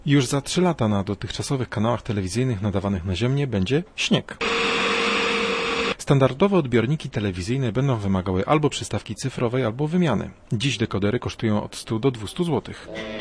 Już za 3 lata na dotychczasowych kanałach telewizyjnych nadawanych naziemnie będzie śnieg. Standardowe odbiorniki telewizyjne będą wymagały albo przystawki cyfrowej, albo wymiany. Dziś dekodery kosztują od 100 do 200 zł.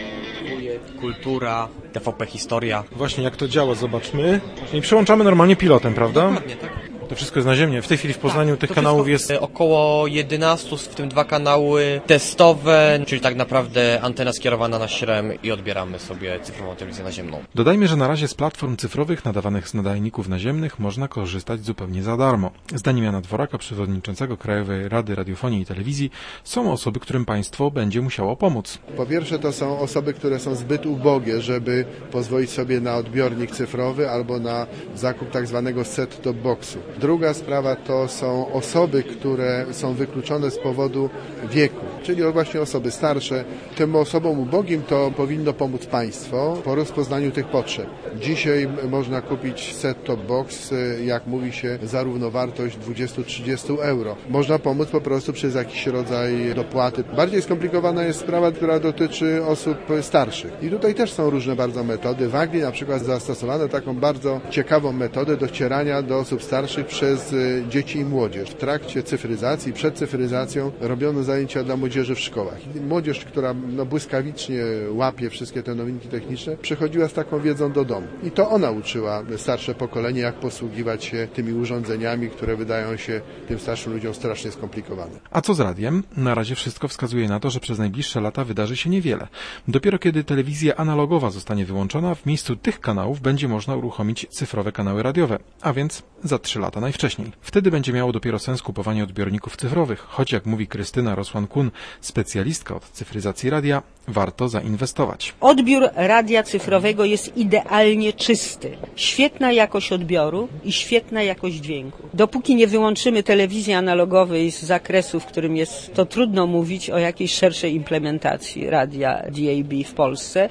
Kultura, TVP Historia. Właśnie jak to działa, zobaczmy. I przełączamy normalnie pilotem, prawda? Dokładnie, tak. To wszystko jest naziemnie. W tej chwili w Poznaniu tych kanałów jest około 11, w tym 2 kanały testowe, czyli tak naprawdę antena skierowana na śrem i odbieramy sobie cyfrową telewizję naziemną. Dodajmy, że na razie z platform cyfrowych nadawanych z nadajników naziemnych można korzystać zupełnie za darmo. Zdaniem Jana Dworaka, przewodniczącego Krajowej Rady Radiofonii i Telewizji, są osoby, którym państwo będzie musiało pomóc. Po pierwsze to są osoby, które są zbyt ubogie, żeby pozwolić sobie na odbiornik cyfrowy albo na zakup tak zwanego set-top boxu. Druga sprawa to są osoby, które są wykluczone z powodu wieku, czyli właśnie osoby starsze. Tym osobom ubogim to powinno pomóc państwo po rozpoznaniu tych potrzeb. Dzisiaj można kupić set-top box, jak mówi się, za równowartość 20-30 euro. Można pomóc po prostu przez jakiś rodzaj dopłaty. Bardziej skomplikowana jest sprawa, która dotyczy osób starszych. I tutaj też są różne bardzo metody. W Anglii na przykład zastosowano taką bardzo ciekawą metodę docierania do osób starszych przez dzieci i młodzież. W trakcie cyfryzacji, przed cyfryzacją robiono zajęcia dla młodzieży w szkołach. Młodzież, która błyskawicznie łapie wszystkie te nowinki techniczne, przychodziła z taką wiedzą do domu. I to ona uczyła starsze pokolenie, jak posługiwać się tymi urządzeniami, które wydają się tym starszym ludziom strasznie skomplikowane. A co z radiem? Na razie wszystko wskazuje na to, że przez najbliższe lata wydarzy się niewiele. Dopiero kiedy telewizja analogowa zostanie wyłączona, w miejscu tych kanałów będzie można uruchomić cyfrowe kanały radiowe, a więc za 3 lata najwcześniej. Wtedy będzie miało dopiero sens kupowanie odbiorników cyfrowych, choć jak mówi Krystyna Rosłan-Kun, specjalistka od cyfryzacji radia, warto zainwestować. Odbiór radia cyfrowego jest idealnie czysty. Świetna jakość odbioru i świetna jakość dźwięku. Dopóki nie wyłączymy telewizji analogowej z zakresu, w którym jest, to trudno mówić o jakiejś szerszej implementacji radia DAB w Polsce.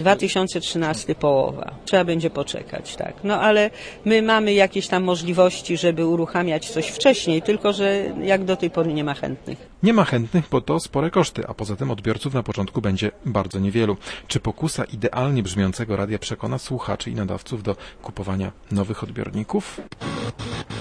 2013 połowa. Trzeba będzie poczekać, tak. No ale my mamy jakieś tam możliwości, żeby uruchamiać coś wcześniej, tylko że jak do tej pory nie ma chętnych. Nie ma chętnych, bo to spore koszty, a poza tym odbiorców na początku będzie bardzo niewielu. Czy pokusa idealnie brzmiącego radia przekona słuchaczy i nadawców do kupowania nowych odbiorników?